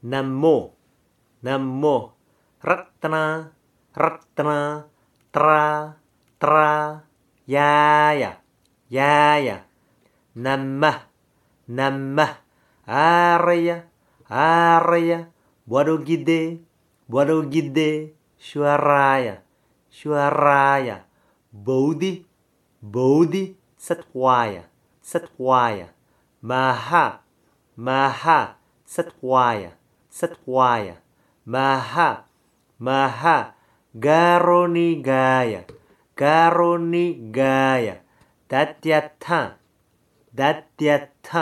Namo, namo. Ratna, ratna. Tra, tra. Yaya, yaya. Namah, namah. Arya, arya. Bodogide, bodogide. Syuaraya, syuaraya. Bodhi, bodhi. Satwaya, satwaya. Maha, maha. Satwaya, satwaya. Maha, maha. Garoni gaya, garoni gaya. Datyatha, datyatha.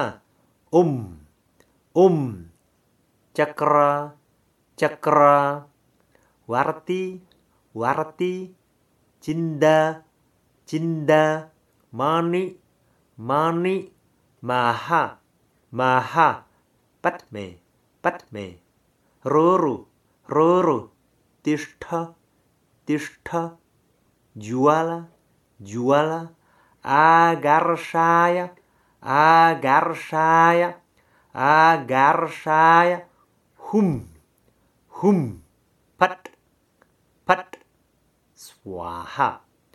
Cakra, cakra. Warti, warti. Cinda, cinda. Mani, mani. Maha, maha. Padme, padme. Ruru, ruru. Tishtha, tishtha. Juala, juala. Agarshaya, agarshaya. Agarshaya. Hum, hum. Pat, pat. Swaha.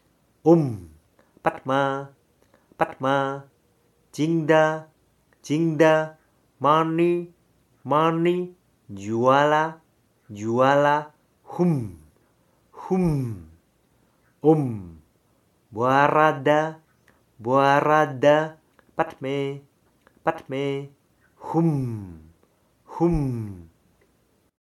Padma, padma. Jingda, jingda. Mani, mani. Juala, juala. Hum, hum. Buarada, buarada. Padme, padme. Hum, hum.